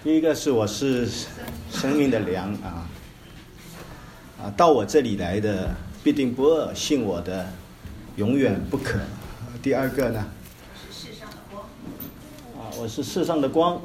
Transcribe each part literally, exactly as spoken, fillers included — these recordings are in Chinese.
第一个是我是生命的粮啊，啊，到我这里来的必定不饿，信我的永远不渴。第二个呢， 是世上的光啊，我是世上的光，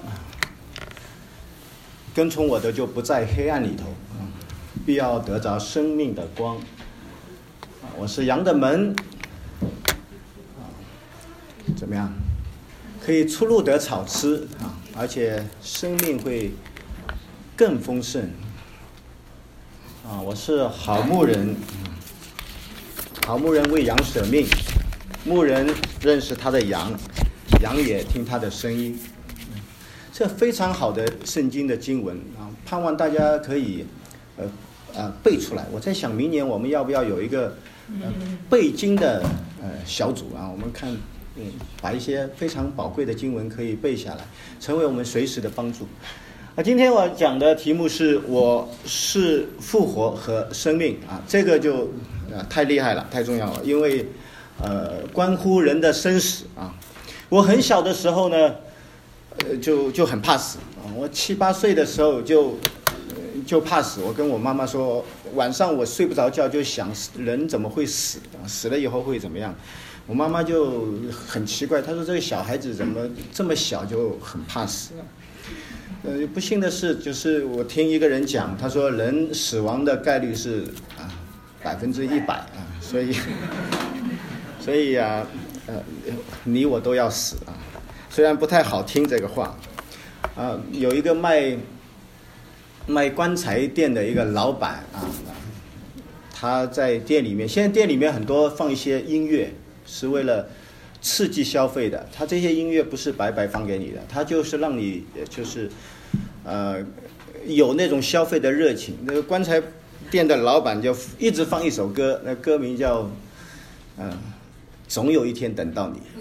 跟从我的就不在黑暗里头，啊、必要得着生命的光。啊，我是羊的门，啊，怎么样？可以出入得草吃啊，而且生命会更丰盛。啊，我是好牧人，好牧人为羊舍命，牧人认识他的羊，羊也听他的声音。这非常好的圣经的经文啊，盼望大家可以呃呃背出来。我在想，明年我们要不要有一个呃背经的呃小组啊？我们看。嗯，把一些非常宝贵的经文可以背下来，成为我们随时的帮助。啊，今天我讲的题目是我是复活和生命啊，这个就啊太厉害了，太重要了，因为呃关乎人的生死啊。我很小的时候呢，呃就就很怕死啊，我七八岁的时候就就怕死。我跟我妈妈说，晚上我睡不着觉，就想人怎么会死啊？死了以后会怎么样？我妈妈就很奇怪，她说这个小孩子怎么这么小就很怕死啊？呃，不幸的是，就是我听一个人讲，他说人死亡的概率是啊百分之一百啊，所以所以啊呃你我都要死啊，虽然不太好听这个话啊。有一个卖卖棺材店的一个老板啊，他在店里面，现在店里面很多放一些音乐。是为了刺激消费的，他这些音乐不是白白放给你的，他就是让你就是呃有那种消费的热情。那个棺材店的老板就一直放一首歌，那歌名叫嗯、呃、总有一天等到你。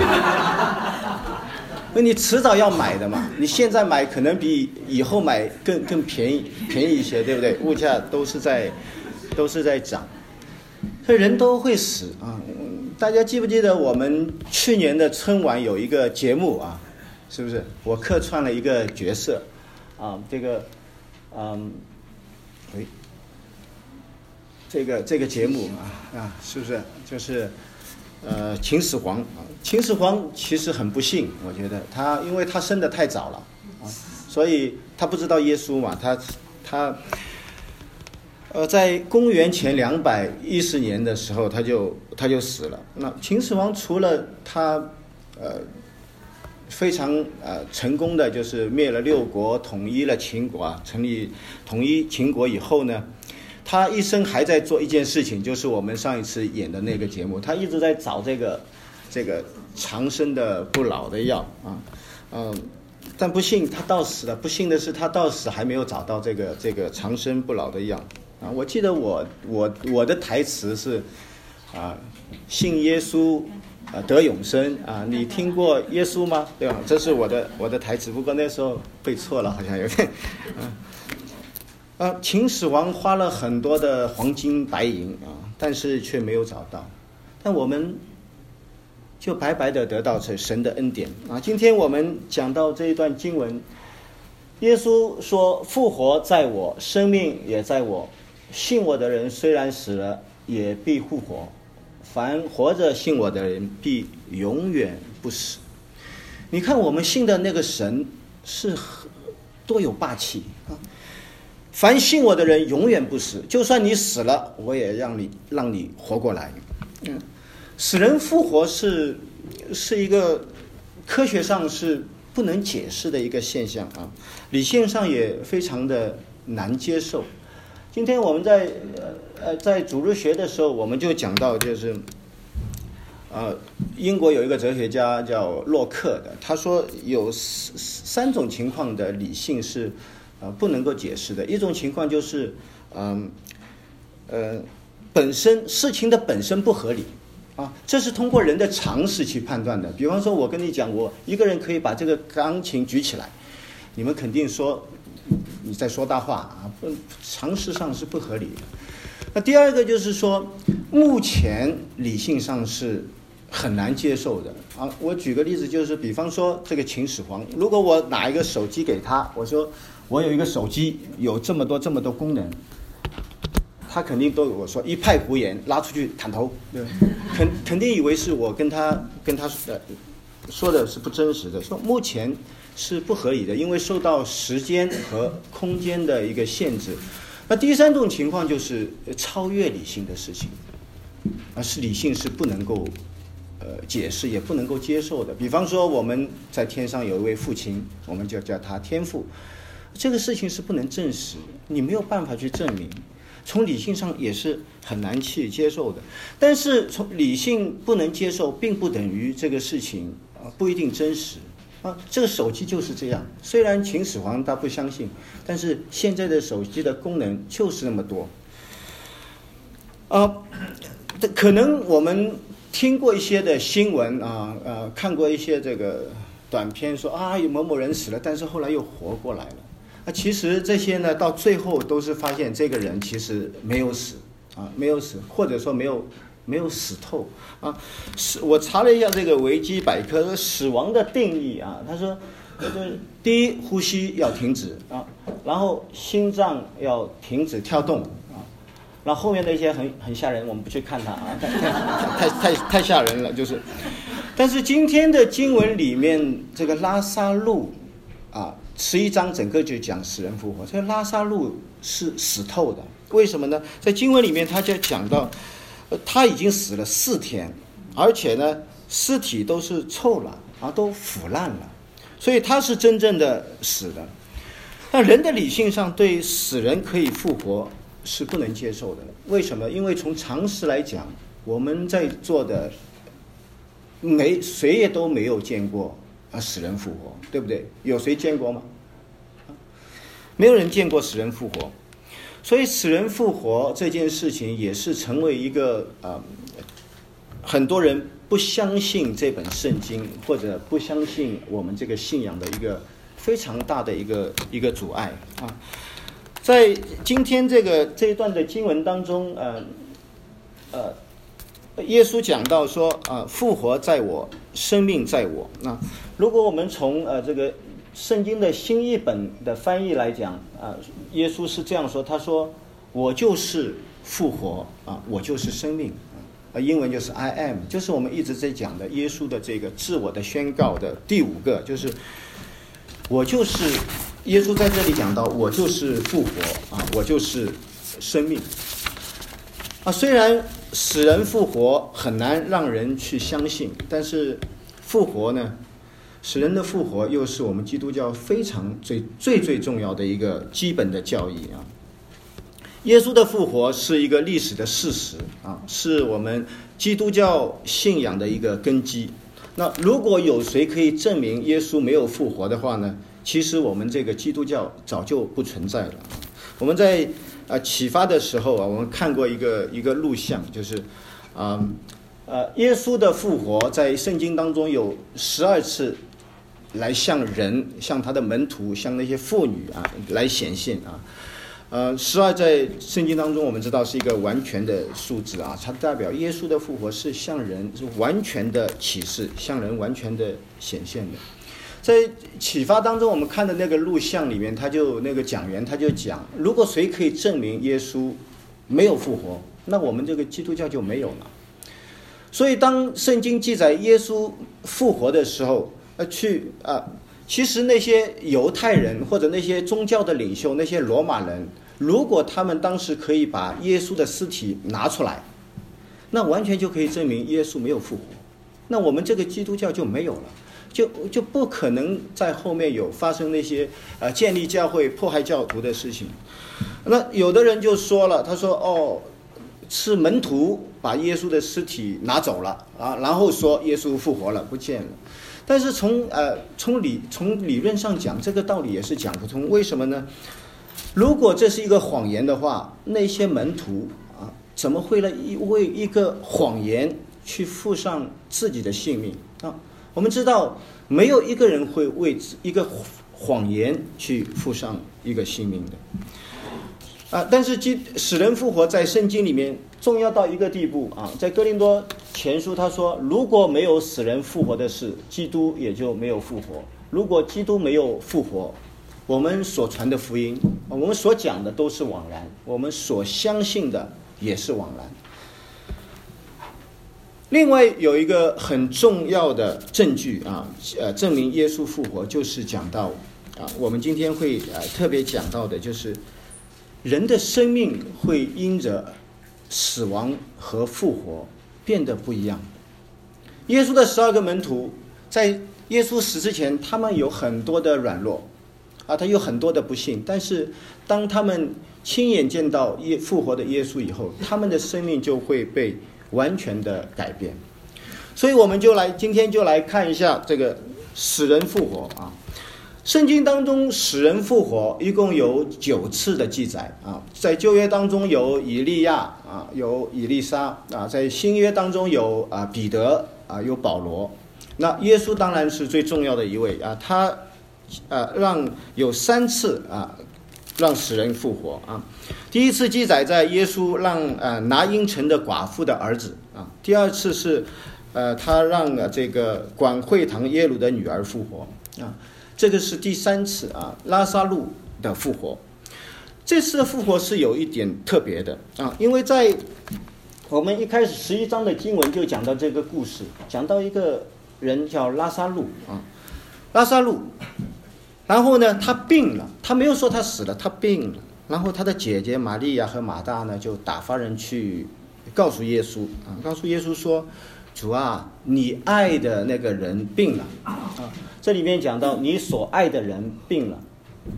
那你迟早要买的嘛，你现在买可能比以后买更更便宜便宜一些，对不对？物价都是在都是在涨，所以人都会死啊。大家记不记得我们去年的春晚有一个节目啊？是不是？我客串了一个角色，啊，这个，嗯，哎，这个这个节目啊啊，是不是？就是，呃，秦始皇啊，秦始皇其实很不幸，我觉得他因为他生得太早了啊，所以他不知道耶稣嘛，他他。呃，在公元前两百一十年的时候，他就他就死了。那秦始皇除了他，呃，非常呃成功的就是灭了六国，统一了秦国啊，成立统一秦国以后呢，他一生还在做一件事情，就是我们上一次演的那个节目，他一直在找这个这个长生的不老的药啊，嗯、呃。但不幸他到死了，不幸的是他到死还没有找到这个这个长生不老的药。啊，我记得我我我的台词是，啊，信耶稣，啊得永生啊，你听过耶稣吗？对吧？这是我的我的台词，不过那时候背错了，好像有点，啊，啊，秦始皇花了很多的黄金白银啊，但是却没有找到，但我们就白白的得到这神的恩典啊。今天我们讲到这一段经文，耶稣说：“复活在我，生命也在我。信我的人虽然死了，也必复活；凡活着信我的人，必永远不死。”你看，我们信的那个神是多有霸气啊！凡信我的人永远不死，就算你死了，我也让你让你活过来。嗯，死人复活是是一个科学上是不能解释的一个现象啊，理性上也非常的难接受。今天我们在呃呃在主日学的时候，我们就讲到，就是呃英国有一个哲学家叫洛克的，他说有三种情况的理性是呃不能够解释的。一种情况就是嗯 呃, 呃本身事情的本身不合理啊，这是通过人的常识去判断的。比方说，我跟你讲，我一个人可以把这个钢琴举起来，你们肯定说你在说大话啊，不，常识上是不合理的。那第二个就是说，目前理性上是很难接受的啊。我举个例子，就是比方说这个秦始皇，如果我拿一个手机给他，我说我有一个手机有这么多这么多功能，他肯定都我说一派胡言，拉出去砍头，对吧？肯肯定以为是我跟他跟他呃说的是不真实的，说目前是不合理的，因为受到时间和空间的一个限制。那第三种情况就是超越理性的事情，而是理性是不能够呃解释也不能够接受的。比方说我们在天上有一位父亲，我们就叫他天父，这个事情是不能证实，你没有办法去证明，从理性上也是很难去接受的。但是从理性不能接受，并不等于这个事情啊、呃、不一定真实啊。这个手机就是这样，虽然秦始皇他不相信，但是现在的手机的功能就是那么多啊。可能我们听过一些的新闻啊，呃，看过一些这个短片说啊，有某某人死了，但是后来又活过来了。啊，其实这些呢，到最后都是发现这个人其实没有死啊，没有死，或者说没有没有死透啊。死，我查了一下这个维基百科，死亡的定义啊，他说，就是第一，呼吸要停止啊，然后心脏要停止跳动。然后后面的一些很很吓人，我们不去看它啊，太太太太太吓人了，就是。但是今天的经文里面，这个拉撒路啊，十一章整个就讲死人复活。这个拉撒路是死透的，为什么呢？在经文里面他就讲到，呃，他已经死了四天，而且呢，尸体都是臭了啊，都腐烂了，所以他是真正的死的。那人的理性上对死人可以复活是不能接受的，为什么？因为从常识来讲，我们在座的没谁也都没有见过啊死人复活，对不对？有谁见过吗？没有人见过死人复活，所以死人复活这件事情也是成为一个啊、呃，很多人不相信这本圣经或者不相信我们这个信仰的一个非常大的一个一个阻碍啊。在今天这个这一段的经文当中，呃，呃，耶稣讲到说，啊、呃，复活在我，生命在我。那如果我们从呃这个圣经的新译本的翻译来讲，啊、呃，耶稣是这样说，他说：“我就是复活啊，我就是生命。”啊，英文就是 I am， 就是我们一直在讲的耶稣的这个自我的宣告的第五个，就是我就是。耶稣在这里讲到，我就是复活啊，我就是生命啊。虽然死人复活很难让人去相信，但是复活呢，死人的复活又是我们基督教非常最最最重要的一个基本的教义啊。耶稣的复活是一个历史的事实啊，是我们基督教信仰的一个根基。那如果有谁可以证明耶稣没有复活的话呢？其实我们这个基督教早就不存在了。我们在呃启发的时候啊，我们看过一个一个录像，就是啊 呃, 呃耶稣的复活在圣经当中有十二次来向人、向他的门徒、向那些妇女啊来显现啊。呃，十二在圣经当中我们知道是一个完全的数字啊，它代表耶稣的复活是向人是完全的启示，向人完全的显现的。在启发当中我们看的那个录像里面，他就那个讲员他就讲，如果谁可以证明耶稣没有复活，那我们这个基督教就没有了。所以当圣经记载耶稣复活的时候，呃，去啊、呃，其实那些犹太人或者那些宗教的领袖，那些罗马人，如果他们当时可以把耶稣的尸体拿出来，那完全就可以证明耶稣没有复活，那我们这个基督教就没有了。就就不可能在后面有发生那些呃建立教会、迫害教徒的事情。那有的人就说了，他说哦，是门徒把耶稣的尸体拿走了啊，然后说耶稣复活了，不见了。但是从呃从理从理论上讲，这个道理也是讲不通。为什么呢？如果这是一个谎言的话，那些门徒啊，怎么会为一个谎言去付上自己的性命啊？我们知道，没有一个人会为一个谎言去付上一个性命的。 啊，但是基死人复活在圣经里面重要到一个地步啊，在哥林多前书他说，如果没有死人复活的事，基督也就没有复活。如果基督没有复活，我们所传的福音，我们所讲的都是枉然，我们所相信的也是枉然。另外有一个很重要的证据啊，呃，证明耶稣复活，就是讲到啊，我们今天会呃特别讲到的，就是人的生命会因着死亡和复活变得不一样。耶稣的十二个门徒在耶稣死之前，他们有很多的软弱啊，他有很多的不幸，但是当他们亲眼见到耶复活的耶稣以后，他们的生命就会被完全的改变。所以我们就来今天就来看一下这个死人复活啊。圣经当中死人复活一共有九次的记载啊，在旧约当中有以利亚啊，有以利沙啊，在新约当中有啊彼得啊，有保罗。那耶稣当然是最重要的一位啊，他呃让有三次啊让死人复活啊。第一次记载在耶稣让呃拿因城的寡妇的儿子啊，第二次是呃他让呃这个管会堂耶鲁的女儿复活啊。这个是第三次啊，拉撒路的复活。这次的复活是有一点特别的啊，因为在我们一开始十一章的经文就讲到这个故事，讲到一个人叫拉撒路啊，拉撒路，然后呢他病了，他没有说他死了，他病了，然后他的姐姐玛利亚和马大呢就打发人去告诉耶稣啊，告诉耶稣说，主啊，你爱的那个人病了啊。这里面讲到你所爱的人病了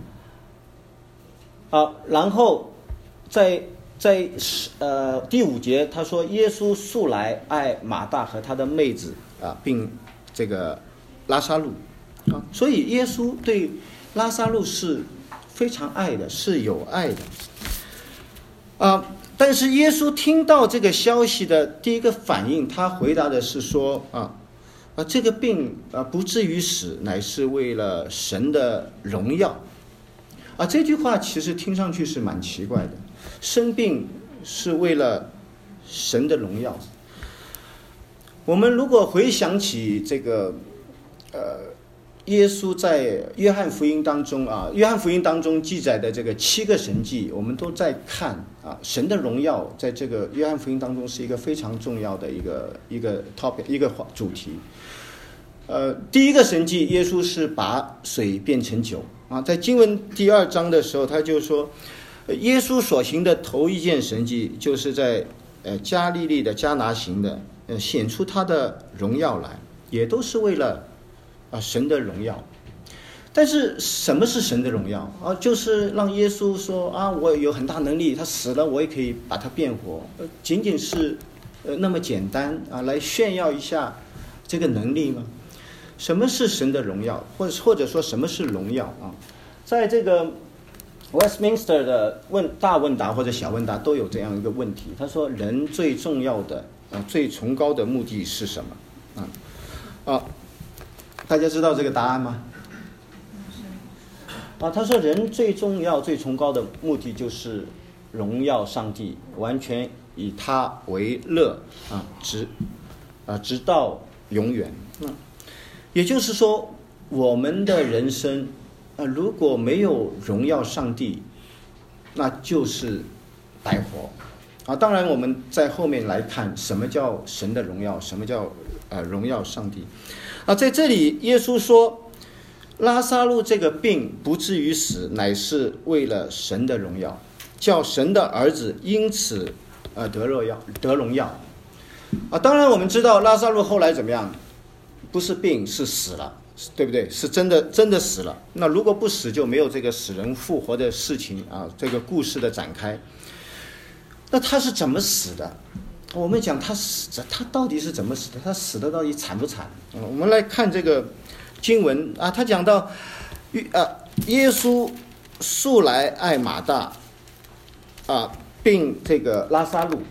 啊，然后在在呃第五节他说，耶稣素来爱马大和他的妹子啊，并这个拉撒路啊，所以耶稣对拉撒路是非常爱的，是有爱的啊。但是耶稣听到这个消息的第一个反应，他回答的是说啊啊这个病啊不至于死，乃是为了神的荣耀啊。这句话其实听上去是蛮奇怪的，生病是为了神的荣耀。我们如果回想起这个呃耶稣在约翰福音当中啊，约翰福音当中记载的这个七个神迹，我们都在看啊，神的荣耀在这个约翰福音当中是一个非常重要的一个一个 topic 一个主题。呃，第一个神迹，耶稣是把水变成酒啊，在经文第二章的时候，他就说，耶稣所行的头一件神迹，就是在呃加利利的迦拿行的，呃显出他的荣耀来，也都是为了啊，神的荣耀。但是什么是神的荣耀啊？就是让耶稣说啊，我有很大能力，他死了我也可以把他变活，呃、仅仅是呃那么简单啊，来炫耀一下这个能力吗？什么是神的荣耀，或者或者说什么是荣耀啊？在这个 Westminster 的问大问答或者小问答都有这样一个问题，他说人最重要的啊最崇高的目的是什么啊？啊大家知道这个答案吗？啊，他说人最重要最崇高的目的就是荣耀上帝，完全以他为乐啊，直啊直到永远。嗯，也就是说，我们的人生啊，如果没有荣耀上帝，那就是白活啊。当然，我们在后面来看什么叫神的荣耀，什么叫呃荣耀上帝。啊，在这里耶稣说，拉撒路这个病不至于死，乃是为了神的荣耀，叫神的儿子因此呃得荣耀得荣耀。啊，当然我们知道拉撒路后来怎么样，不是病是死了，对不对？是真的真的死了。那如果不死，就没有这个死人复活的事情啊，这个故事的展开。那他是怎么死的？我们讲他死，他到底是怎么死的？他死的到底惨不惨？嗯、我们来看这个经文啊，他讲到，啊，耶稣素来爱马大，啊，并这个拉撒路。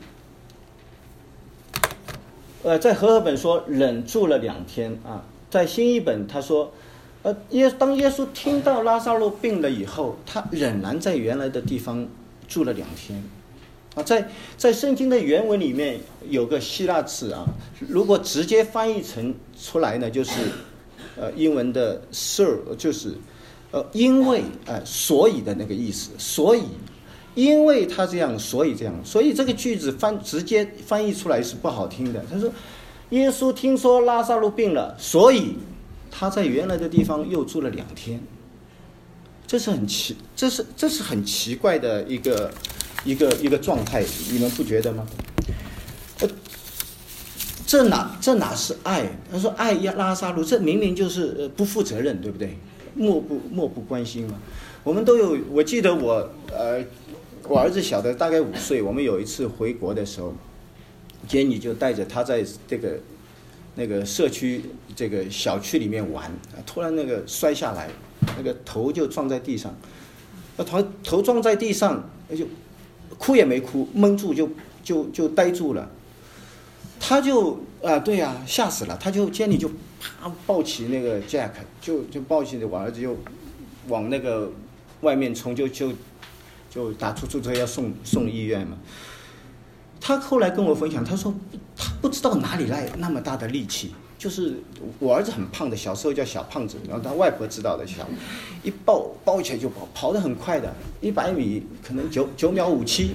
呃，在和合本说忍住了两天啊，在新译本他说，呃，耶当耶稣听到拉撒路病了以后，他仍然在原来的地方住了两天。啊，在在圣经的原文里面有个希腊字啊，如果直接翻译成出来呢，就是呃英文的 "so" 就是呃因为呃所以的那个意思，所以因为他这样，所以这样，所以这个句子翻直接翻译出来是不好听的。他说，耶稣听说拉撒路病了，所以他在原来的地方又住了两天。这是很奇，这是这是很奇怪的一个。一个一个状态，你们不觉得吗？呃，这哪这哪是爱？他说爱拉撒路，这明明就是呃不负责任，对不对？漠不漠不关心嘛。我们都有，我记得我呃，我儿子小的大概五岁，我们有一次回国的时候，杰尼就带着他在这个那个社区这个小区里面玩，突然那个摔下来，那个头就撞在地上，头头撞在地上就。哭也没哭，闷住就就就呆住了。他就啊、呃，对呀、啊，吓死了。他就监理就啪抱起那个 Jack， 就就抱起我儿子就往那个外面冲，就就就打出租车要送送医院嘛。他后来跟我分享，他说他不知道哪里来那么大的力气。就是我儿子很胖的，小时候叫小胖子，然后他外婆知道的小，一抱抱起来就跑，跑得很快的，一百米可能九九秒五七。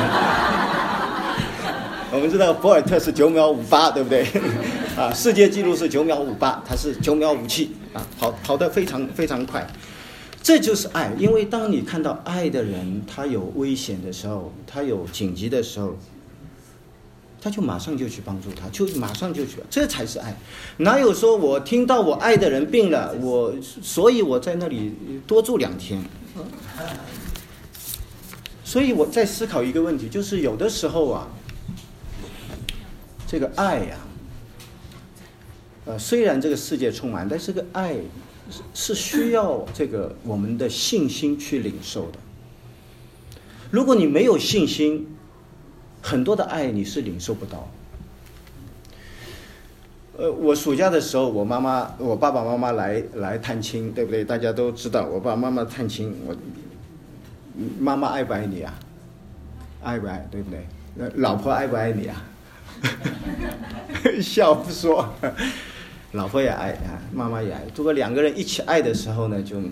我们知道博尔特是九秒五八，对不对？啊，世界纪录是九秒五八，他是九秒五七啊，跑跑得非常非常快。这就是爱，因为当你看到爱的人，他有危险的时候，他有紧急的时候。他就马上就去帮助他，就马上就去，这才是爱。哪有说我听到我爱的人病了，我所以我在那里多住两天。所以我在思考一个问题，就是有的时候啊，这个爱呀、啊，呃，虽然这个世界充满，但是这个爱是需要这个我们的信心去领受的。如果你没有信心，很多的爱你是领受不到。呃，我暑假的时候，我妈妈、我爸爸妈妈来来探亲，对不对？大家都知道，我爸爸妈妈探亲，我妈妈爱不爱你啊？爱不爱？对不对？那老婆爱不爱你啊？笑不说，老婆也爱啊，妈妈也爱。如果两个人一起爱的时候呢，就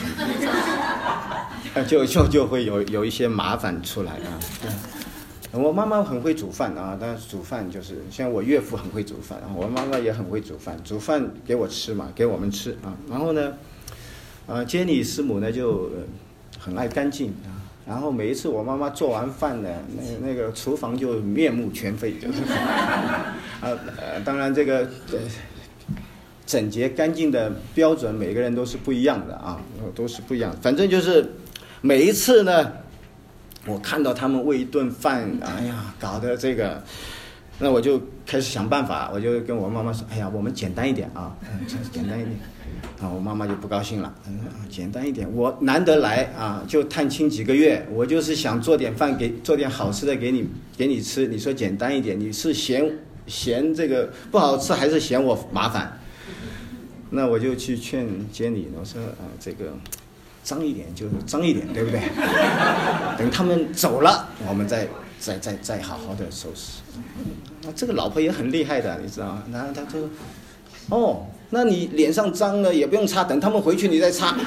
就就就会有有一些麻烦出来啊。我妈妈很会煮饭啊，但是煮饭就是像我岳父很会煮饭，我妈妈也很会煮饭，煮饭给我吃嘛，给我们吃啊。然后呢，呃，杰尼师母呢就很爱干净啊。然后每一次我妈妈做完饭呢，那那个厨房就面目全非，就是啊呃，当然这个呃整洁干净的标准，每个人都是不一样的啊，都是不一样。反正就是每一次呢。我看到他们喂一顿饭，哎呀，搞得这个，那我就开始想办法，我就跟我妈妈说，哎呀，我们简单一点啊，嗯，简单一点，啊，我妈妈就不高兴了，嗯，简单一点，我难得来啊，就探亲几个月，我就是想做点饭给，做点好吃的给你，给你吃，你说简单一点，你是嫌嫌这个不好吃，还是嫌我麻烦？那我就去劝杰里，我说啊，这个。脏一点就脏一点，对不对？等他们走了，我们再再再再好好的收拾。那这个老婆也很厉害的，你知道吗？然后他就，哦，那你脸上脏了也不用擦，等他们回去你再擦。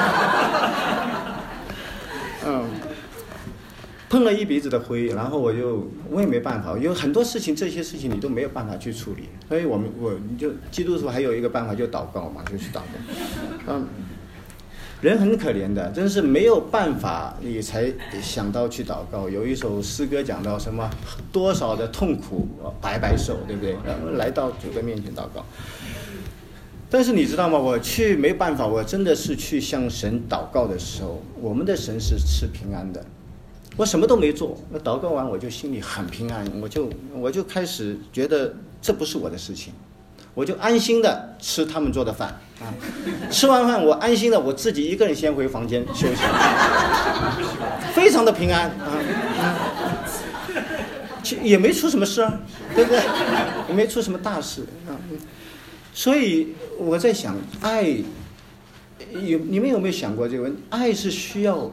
嗯，碰了一鼻子的灰，然后我就我也没办法，有很多事情，这些事情你都没有办法去处理，所以我们我就基督徒还有一个办法，就祷告嘛，就去祷告。嗯。人很可怜的，真是没有办法，你才想到去祷告。有一首诗歌讲到什么，多少的痛苦白白受，对不对？然后来到主的面前祷告。但是你知道吗？我去没办法，我真的是去向神祷告的时候，我们的神是赐平安的。我什么都没做，那祷告完我就心里很平安，我就我就开始觉得这不是我的事情。我就安心的吃他们做的饭啊，吃完饭我安心的我自己一个人先回房间休息，非常的平安啊，也没出什么事啊，对不对？也没出什么大事啊。所以我在想，爱有你们有没有想过这个问题？爱是需要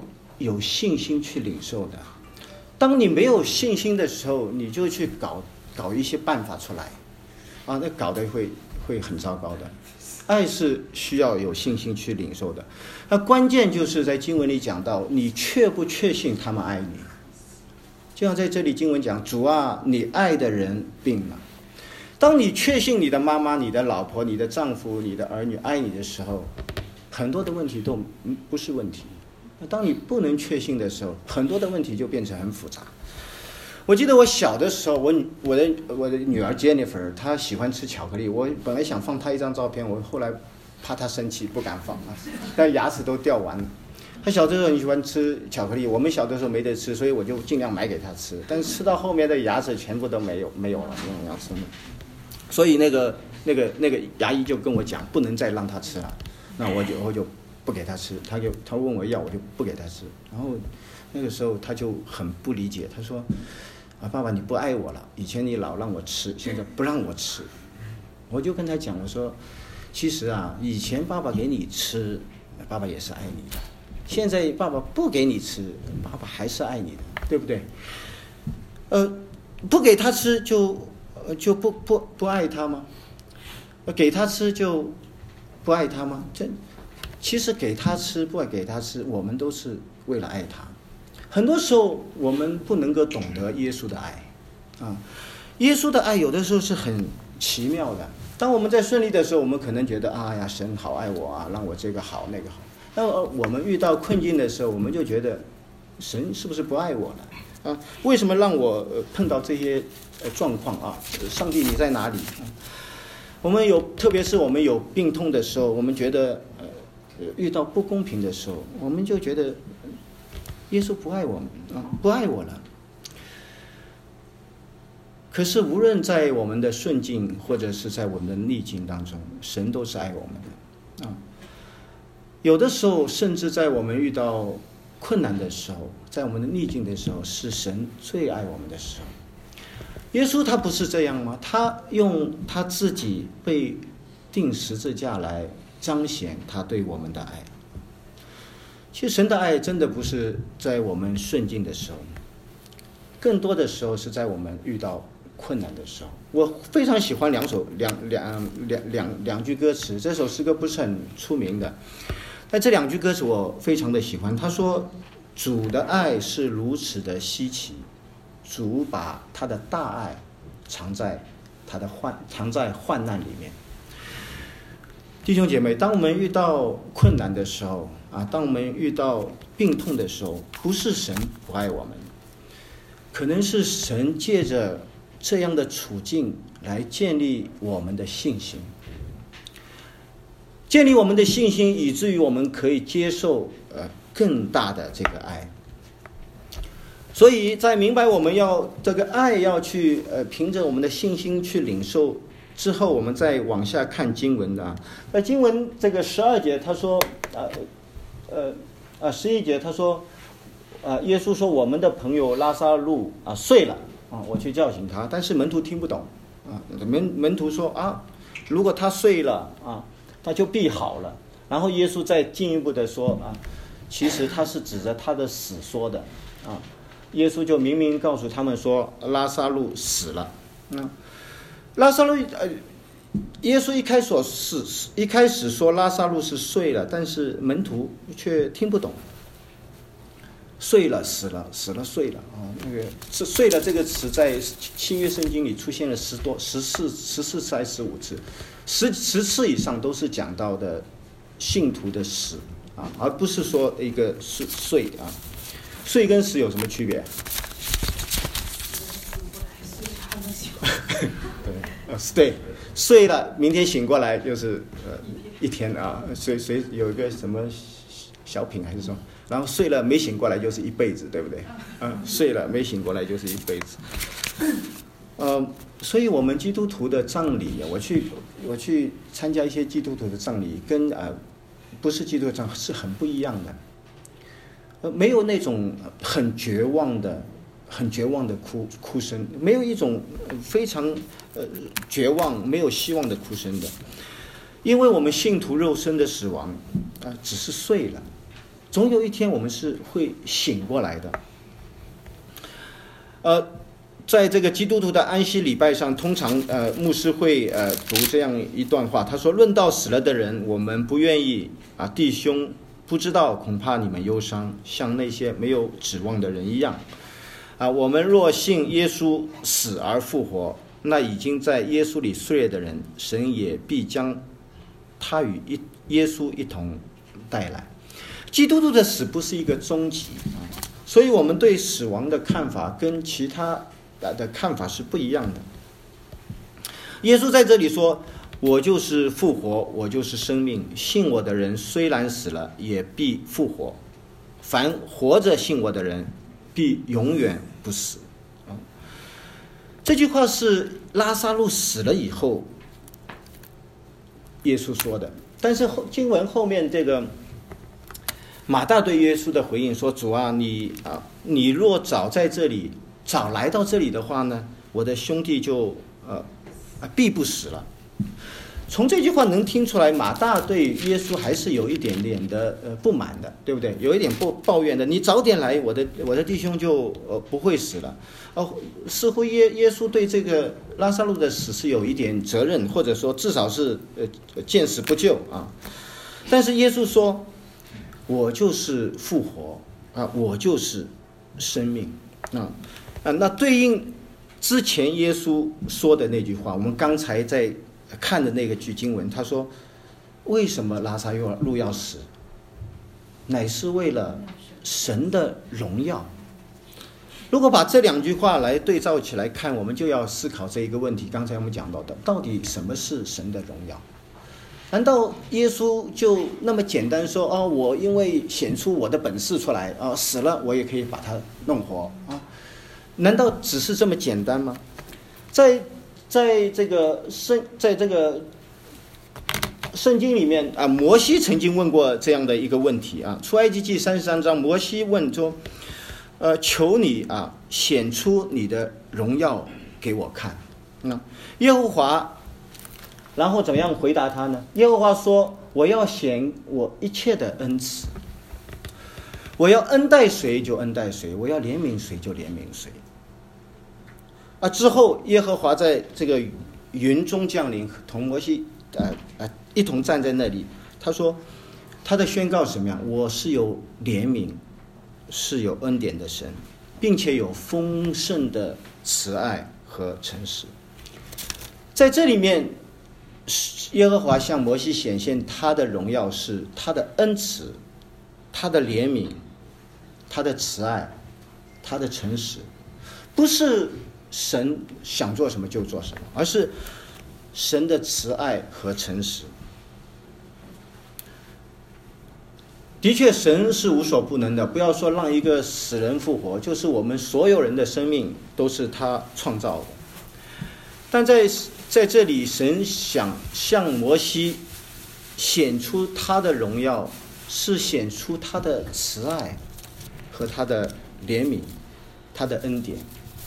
有信心去领受的。当你没有信心的时候，你就去搞搞一些办法出来，啊，那搞得会会很糟糕的。爱是需要有信心去领受的。那关键就是在经文里讲到，你确不确信他们爱你？就像在这里经文讲，主啊，你爱的人病了。当你确信你的妈妈、你的老婆、你的丈夫、你的儿女爱你的时候，很多的问题都不是问题。当你不能确信的时候，很多的问题就变成很复杂。我记得我小的时候，我我的我的女儿 Jennifer 她喜欢吃巧克力，我本来想放她一张照片，我后来怕她生气不敢放啊，但牙齿都掉完了。她小的时候很喜欢吃巧克力，我们小的时候没得吃，所以我就尽量买给她吃，但是吃到后面的牙齿全部都没有没有了，没有要吃了，所以那个那个那个牙医就跟我讲，不能再让她吃了，那我就我就不给她吃，她就她问我要，我就不给她吃，然后那个时候她就很不理解，她说。啊，爸爸，你不爱我了。以前你老让我吃，现在不让我吃。我就跟他讲，我说，其实啊，以前爸爸给你吃，爸爸也是爱你的。现在爸爸不给你吃，爸爸还是爱你的，对不对？呃，不给他吃就呃就不不不爱他吗？给他吃就不爱他吗？这其实给他吃不给他吃，我们都是为了爱他。很多时候我们不能够懂得耶稣的爱啊，耶稣的爱有的时候是很奇妙的。当我们在顺利的时候，我们可能觉得啊呀，神好爱我啊，让我这个好那个好。那我们遇到困境的时候，我们就觉得神是不是不爱我了啊？为什么让我碰到这些状况啊？上帝你在哪里啊？我们有，特别是我们有病痛的时候，我们觉得呃遇到不公平的时候，我们就觉得耶稣不爱我们啊，不爱我了。可是无论在我们的顺境或者是在我们的逆境当中，神都是爱我们的啊。有的时候甚至在我们遇到困难的时候，在我们的逆境的时候，是神最爱我们的时候。耶稣他不是这样吗？他用他自己被钉十字架来彰显他对我们的爱。其实神的爱真的不是在我们顺境的时候，更多的时候是在我们遇到困难的时候。我非常喜欢两首两两两两两句歌词，这首诗歌不是很出名的，但这两句歌词我非常的喜欢。他说：“主的爱是如此的稀奇，主把他的大爱藏在他的患藏在患难里面。”弟兄姐妹，当我们遇到困难的时候啊，当我们遇到病痛的时候，不是神不爱我们，可能是神借着这样的处境来建立我们的信心，建立我们的信心，以至于我们可以接受呃更大的这个爱。所以在明白我们要这个爱要去呃凭着我们的信心去领受之后，我们再往下看经文的。那经文这个十二节他说呃呃呃十一节他说呃耶稣说我们的朋友拉撒路啊睡了啊，我去叫醒他，但是门徒听不懂啊，门门徒说啊，如果他睡了啊，他就必好了。然后耶稣再进一步的说啊，其实他是指着他的死说的啊。耶稣就明明告诉他们说拉撒路死了。嗯，拉撒路呃，耶稣一开始是一开始说拉撒路是睡了，但是门徒却听不懂。睡了，死了，死了，睡了啊！那个是睡了这个词在新约圣经里出现了十多、十四、十四次还是十五次，十十次以上都是讲到的信徒的死啊，而不是说一个睡睡啊。睡跟死有什么区别？对，对，睡了，明天醒过来就是呃一天啊。谁谁有一个什么小品还是说？然后睡了没醒过来就是一辈子，对不对？嗯，睡了没醒过来就是一辈子。呃，所以我们基督徒的葬礼，我去我去参加一些基督徒的葬礼，跟呃不是基督徒葬是很不一样的。呃，没有那种很绝望的、很绝望的哭哭声，没有一种非常呃绝望、没有希望的哭声的，因为我们信徒肉身的死亡啊、呃，只是睡了。 总有一天我们是会醒过来的。呃，在这个基督徒的安息礼拜上，通常呃牧师会呃读这样一段话，他说：“论到死了的人，我们不愿意啊，弟兄不知道，恐怕你们忧伤，像那些没有指望的人一样。啊，我们若信耶稣死而复活，那已经在耶稣里睡了的人，神也必将他与一耶稣一同带来。”基督徒的死不是一个终极啊，所以我们对死亡的看法跟其他的看法是不一样的。耶稣在这里说：“我就是复活，我就是生命，信我的人虽然死了，也必复活；凡活着信我的人，必永远不死。”啊，这句话是拉撒路死了以后耶稣说的，但是后经文后面这个马大对耶稣的回应说：“主啊，你啊，你若早在这里，早来到这里的话呢，我的兄弟就呃必不死了。”从这句话能听出来，马大对耶稣还是有一点点的呃不满的，对不对？有一点不抱怨的。你早点来，我的我的弟兄就呃不会死了。哦，似乎耶耶稣对这个拉撒路的死是有一点责任，或者说至少是呃见死不救啊。但是耶稣说：“我就是复活啊，我就是生命啊啊！”那对应之前耶稣说的那句话，我们刚才在看的那个句经文，他说：“为什么拉撒路要死？乃是为了神的荣耀。”如果把这两句话来对照起来看，我们就要思考这一个问题。刚才我们讲到的，到底什么是神的荣耀？难道耶稣就那么简单说：“哦，我因为显出我的本事出来啊，死了我也可以把它弄活啊？”难道只是这么简单吗？在在这个圣在这个圣经里面啊，摩西曾经问过这样的一个问题啊，出埃及记三十三章，摩西问说：“呃，求你啊，显出你的荣耀给我看。”那耶和华，然后怎么样回答他呢？耶和华说：“我要显我一切的恩慈，我要恩待谁就恩待谁，我要怜悯谁就怜悯谁。”啊，之后耶和华在这个云中降临，同摩西呃呃一同站在那里。他说，他的宣告是什么样？我是有怜悯，是有恩典的神，并且有丰盛的慈爱和诚实。在这里面，耶和华向摩西显现他的荣耀是他的恩慈，他的怜悯，他的慈爱，他的诚实，不是神想做什么就做什么，而是神的慈爱和诚实。的确，神是无所不能的，不要说让一个死人复活，就是我们所有人的生命都是他创造的。但在在这里，神想向摩西显出他的荣耀，是显出他的慈爱和他的怜悯，他的恩典。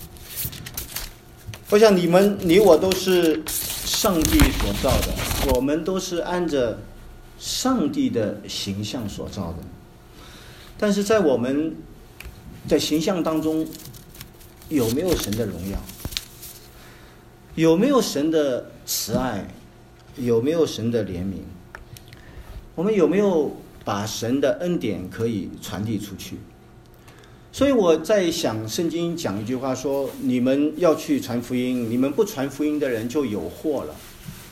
我想你们你我都是上帝所造的，我们都是按着上帝的形象所造的。但是在我们的形象当中，有没有神的荣耀？有没有神的慈爱？有没有神的怜悯？我们有没有把神的恩典可以传递出去？所以我在想，圣经讲一句话说：你们要去传福音，你们不传福音的人就有祸了。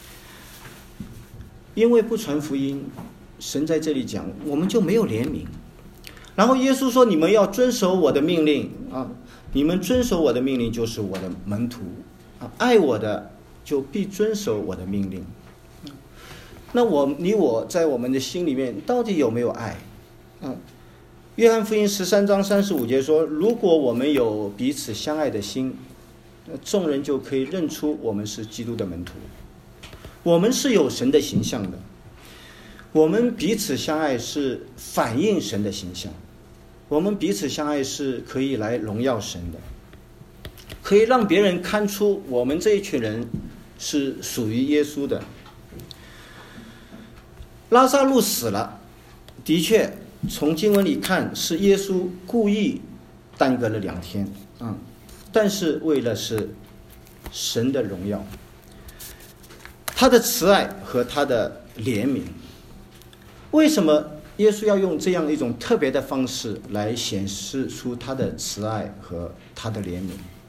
因为不传福音，神在这里讲，我们就没有怜悯。然后耶稣说：你们要遵守我的命令啊！你们遵守我的命令就是我的门徒啊！爱我的就必遵守我的命令。那我你我在我们的心里面到底有没有爱？嗯。约翰福音十三章三十五节说：如果我们有彼此相爱的心，众人就可以认出我们是基督的门徒。我们是有神的形象的，我们彼此相爱是反映神的形象，我们彼此相爱是可以来荣耀神的，可以让别人看出我们这一群人是属于耶稣的。拉撒路死了，的确从经文里看，是耶稣故意耽搁了两天啊，但是为了是神的荣耀，他的慈爱和他的怜悯。为什么耶稣要用这样一种特别的方式来显示出他的慈爱和他的怜悯？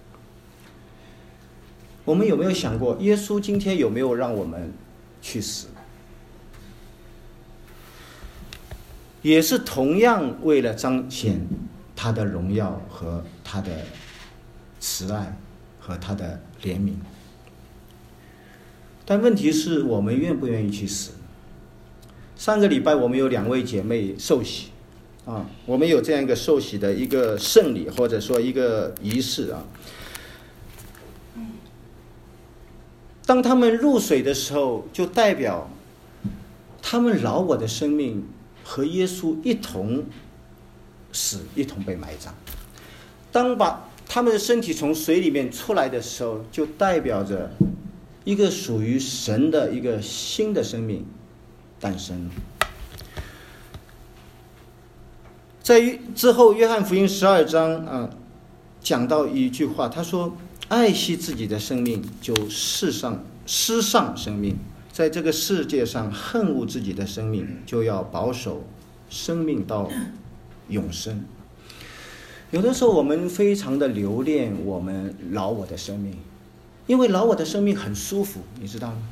我们有没有想过，耶稣今天有没有让我们去死？也是同样为了彰显他的荣耀和他的慈爱和他的怜悯。但问题是我们愿不愿意去死？上个礼拜我们有两位姐妹受洗啊，我们有这样一个受洗的一个圣礼，或者说一个仪式啊。当他们入水的时候，就代表他们老我的生命和耶稣一同死，一同被埋葬。当把他们的身体从水里面出来的时候，就代表着一个属于神的一个新的生命诞生。在之后，约翰福音十二章啊，讲到一句话，他说：“爱惜自己的生命，就世上失丧生命；在这个世界上恨恶自己的生命，就要保守生命到永生。”有的时候我们非常的留恋我们老我的生命，因为老我的生命很舒服，你知道吗？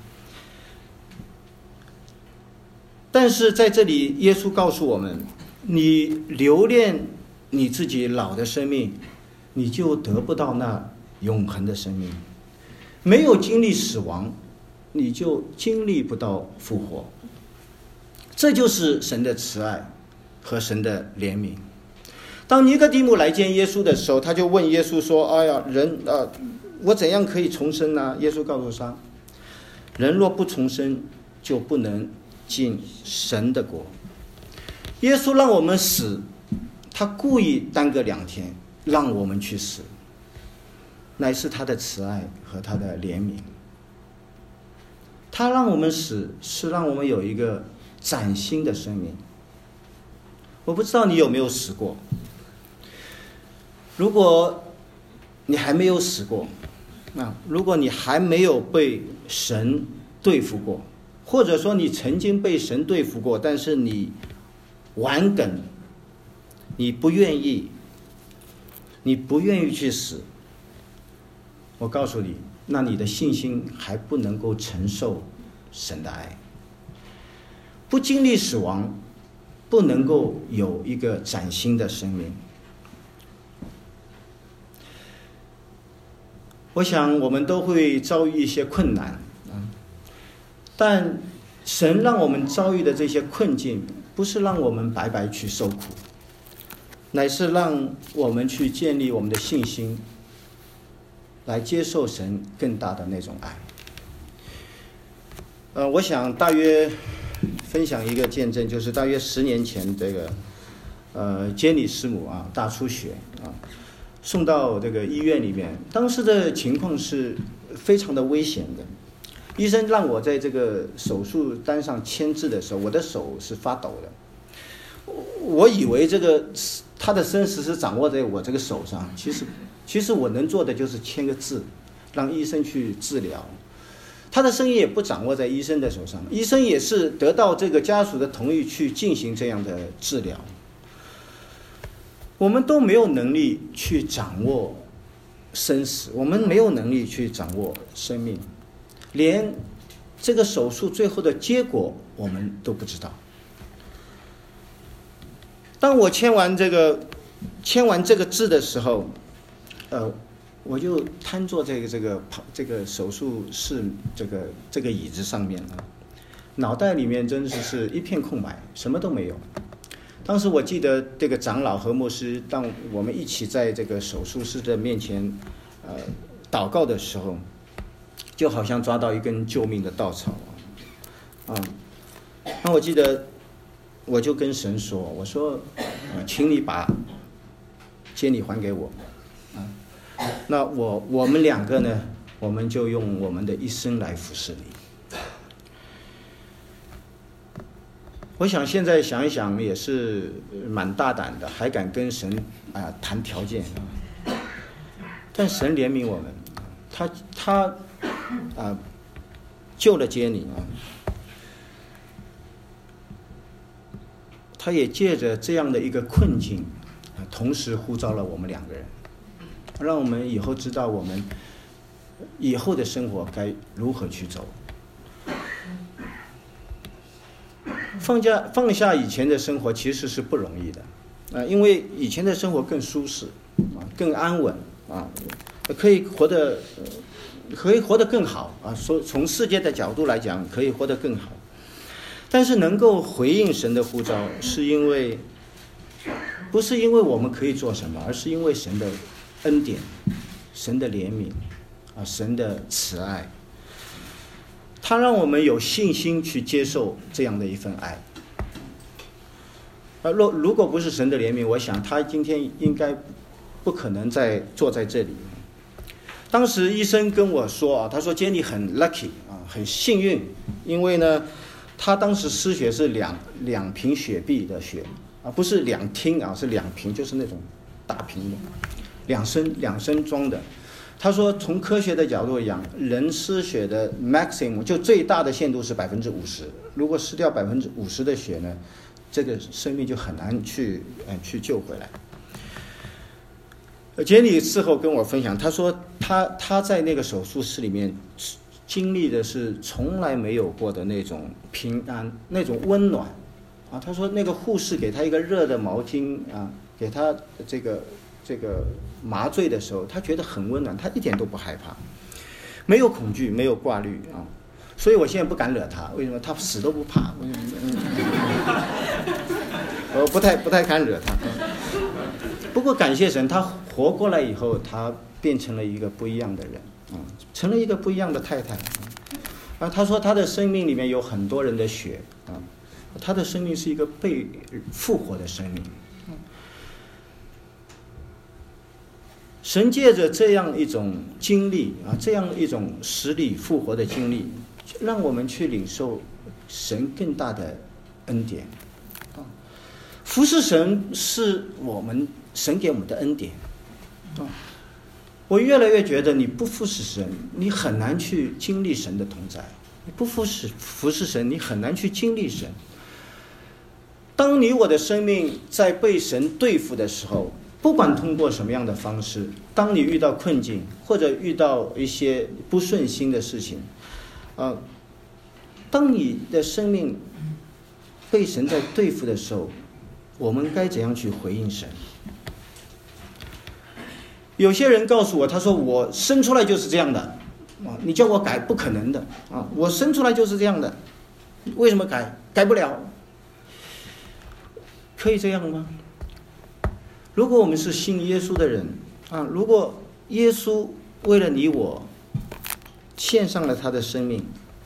但是在这里，耶稣告诉我们，你留恋你自己老的生命，你就得不到那永恒的生命。没有经历死亡，你就经历不到复活。这就是神的慈爱和神的怜悯。当尼哥底母来见耶稣的时候，他就问耶稣说：“哎呀，人啊、呃，我怎样可以重生呢？”耶稣告诉他：“人若不重生，就不能进神的国。”耶稣让我们死，他故意耽搁两天，让我们去死，乃是他的慈爱和他的怜悯。他让我们死，是让我们有一个崭新的生命。我不知道你有没有死过。如果你还没有死过，啊，如果你还没有被神对付过，或者说你曾经被神对付过，但是你顽梗，你不愿意，你不愿意去死，我告诉你，那你的信心还不能够承受神的爱。不经历死亡，不能够有一个崭新的生命。我想我们都会遭遇一些困难啊，但神让我们遭遇的这些困境，不是让我们白白去受苦，乃是让我们去建立我们的信心，来接受神更大的那种爱。呃，我想大约分享一个见证，就是大约十年前这个呃杰里师母啊大出血啊，送到这个医院里面，当时的情况是非常的危险的。医生让我在这个手术单上签字的时候，我的手是发抖的。我以为这个他的生死是掌握在我这个手上，其实其实我能做的就是签个字，让医生去治疗。他的生意也不掌握在医生的手上，医生也是得到这个家属的同意去进行这样的治疗。我们都没有能力去掌握生死，我们没有能力去掌握生命，连这个手术最后的结果我们都不知道。当我签完这个签完这个字的时候，呃，我就瘫坐在这个这个手术室这个这个椅子上面啊，脑袋里面真是是一片空白，什么都没有。当时我记得这个长老和牧师，当我们一起在这个手术室的面前，呃，祷告的时候，就好像抓到一根救命的稻草啊！那我记得，我就跟神说：“我说，呃、请你把接你还给我啊！那我我们两个呢，我们就用我们的一生来服侍你。” 我想现在想一想也是蛮大胆的，还敢跟神啊、呃、谈条件啊。但神怜悯我们，他他啊、呃、救了杰尼啊，他也借着这样的一个困境，啊，同时呼召了我们两个人，让我们以后知道我们以后的生活该如何去走。放下放下以前的生活其实是不容易的，啊，因为以前的生活更舒适，啊，更安稳，啊，可以活得，可以活得更好，啊，说从世界的角度来讲，可以活得更好。但是能够回应神的呼召，是因为，不是因为我们可以做什么，而是因为神的恩典，神的怜悯，啊，神的慈爱。他让我们有信心去接受这样的一份爱。如如果不是神的怜悯，我想他今天应该不可能再坐在这里。当时医生跟我说啊，他说杰尼很 lucky 啊，很幸运，因为呢，他当时失血是两两瓶血币的血啊，不是两听啊，是两瓶，就是那种大瓶的，两升两升装的。他说从科学的角度讲，人失血的 maximum 就最大的限度是百分之五十，如果失掉百分之五十的血呢，这个生命就很难去呃去救回来。杰尼事后跟我分享，他说他他在那个手术室里面经历的是从来没有过的那种平安，那种温暖啊。他说那个护士给他一个热的毛巾啊，给他这个这个麻醉的时候，他觉得很温暖，他一点都不害怕，没有恐惧，没有挂虑啊。所以我现在不敢惹他，为什么？他死都不怕，我不太不太敢惹他。不过感谢神，他活过来以后，他变成了一个不一样的人啊，成了一个不一样的太太啊。他说他的生命里面有很多人的血啊，他的生命是一个被复活的生命。神借着这样一种经历啊，这样一种死里复活的经历，让我们去领受神更大的恩典啊。服侍神是我们神给我们的恩典啊。我越来越觉得，你不服侍神，你很难去经历神的同在；你不服侍服侍神，你很难去经历神。当你我的生命在被神对付的时候，不管通过什么样的方式，当你遇到困境或者遇到一些不顺心的事情，呃，当你的生命被神在对付的时候，我们该怎样去回应神？有些人告诉我，他说我生出来就是这样的啊，你叫我改不可能的啊，我生出来就是这样的，为什么改？改不了。可以这样吗？如果我们是信耶稣的人啊，如果耶稣为了你我献上了他的生命，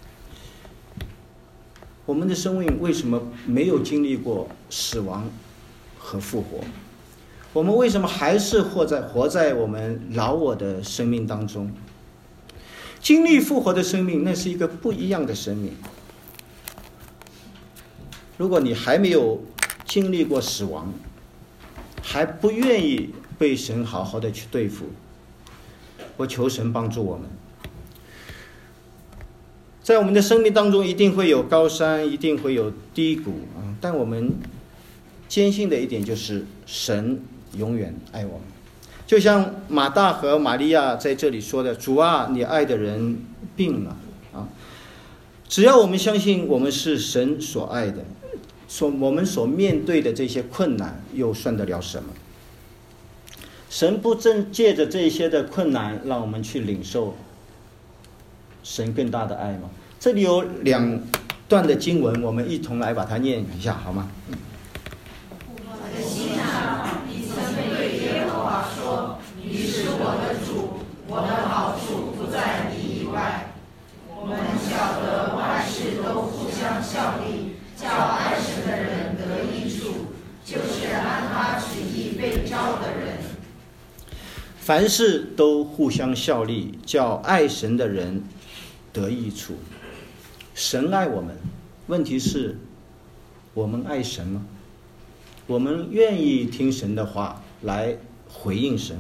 我们的生命为什么没有经历过死亡和复活？我们为什么还是活在活在我们老我的生命当中？经历复活的生命，那是一个不一样的生命。如果你还没有经历过死亡，还不愿意被神好好的去对付，我求神帮助我们。在我们的生命当中，一定会有高山，一定会有低谷啊！但我们坚信的一点就是，神永远爱我们。就像马大和玛利亚在这里说的：“主啊，你爱的人病了啊！”只要我们相信我们是神所爱的，所我们所面对的这些困难又算得了什么？神不正借着这些的困难让我们去领受神更大的爱吗？这里有两段的经文，我们一同来把它念一下好吗？ 我的心啊，你曾对耶和华说，你是我的主，我的好处不在你以外。我们晓得万事都互相效力，叫爱神的人得益处，就是按他旨意被召的人。 凡事都互相效力，叫爱神的人得益处。神爱我们，问题是我们爱神吗？我们愿意听神的话来回应神。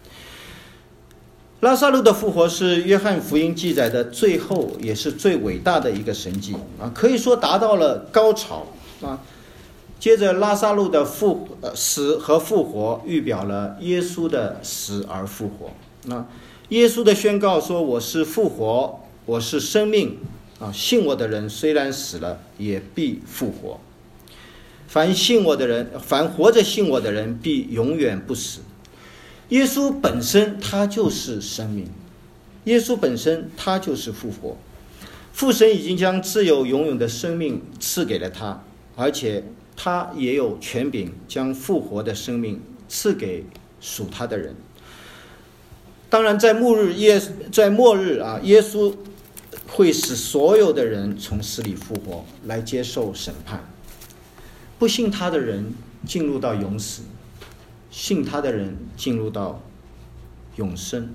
拉撒路的复活是约翰福音记载的最后也是最伟大的一个神迹啊，可以说达到了高潮啊。接着拉撒路的复、呃、死和复活预表了耶稣的死而复活。那耶稣的宣告说：“我是复活，我是生命啊！信我的人虽然死了，也必复活。凡信我的人，凡活着信我的人，必永远不死。”耶稣本身他就是生命，耶稣本身他就是复活。父神已经将自有永远的生命赐给了他，而且他也有权柄将复活的生命赐给属他的人。当然在末日耶在末日啊，耶稣会使所有的人从死里复活，来接受审判。不信他的人进入到永死，信他的人进入到永生。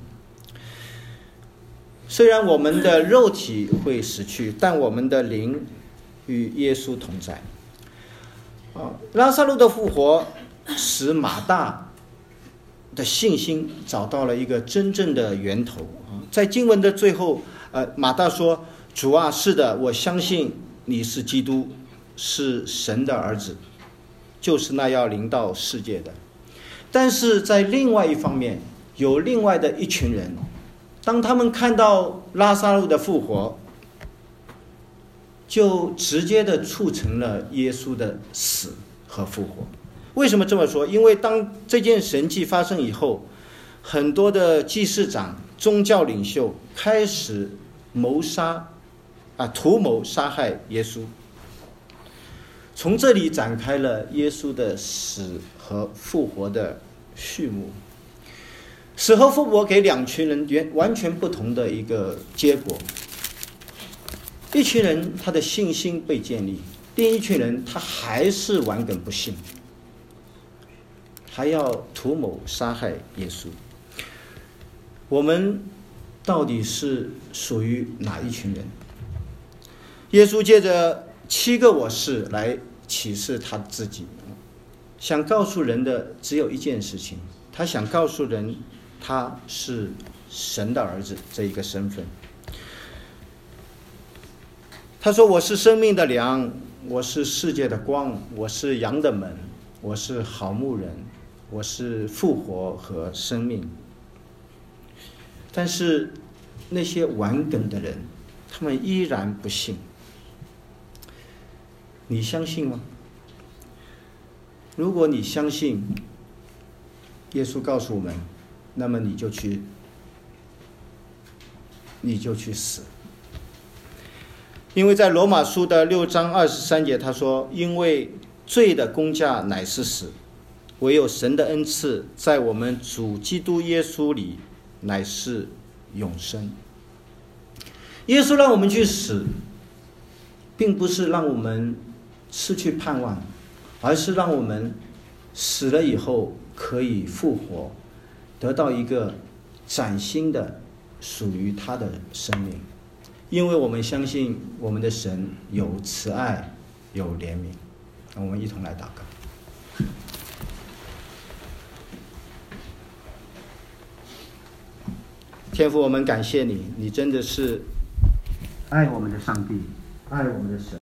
虽然我们的肉体会死去，但我们的灵与耶稣同在。啊，拉撒路的复活使马大的信心找到了一个真正的源头。在经文的最后，呃，马大说：“主啊，是的，我相信你是基督，是神的儿子，就是那要临到世界的。”但是在另外一方面，有另外的一群人，当他们看到拉撒路的复活，就直接的促成了耶稣的死和复活。为什么这么说？因为当这件神迹发生以后，很多的祭司长、宗教领袖开始谋杀啊，图谋杀害耶稣。从这里展开了耶稣的死和复活的序幕。死和复活给两群人完全不同的一个结果。一群人他的信心被建立，另一群人他还是顽梗不信，还要图谋杀害耶稣。我们到底是属于哪一群人？耶稣借着七个我是来启示他自己，想告诉人的只有一件事情，他想告诉人他是神的儿子这一个身份。他说：“我是生命的粮，我是世界的光，我是羊的门，我是好牧人，我是复活和生命。”但是那些顽梗的人，他们依然不信。你相信吗？如果你相信，耶稣告诉我们，那么你就去，你就去死。因为在罗马书的六章二十三节，他说：“因为罪的工价乃是死，唯有神的恩赐在我们主基督耶稣里乃是永生。”耶稣让我们去死，并不是让我们失去盼望，而是让我们死了以后可以复活，得到一个崭新的属于他的生命。因为我们相信我们的神有慈爱，有怜悯。我们一同来祷告。天父，我们感谢你，你真的是爱我们的上帝，爱我们的神。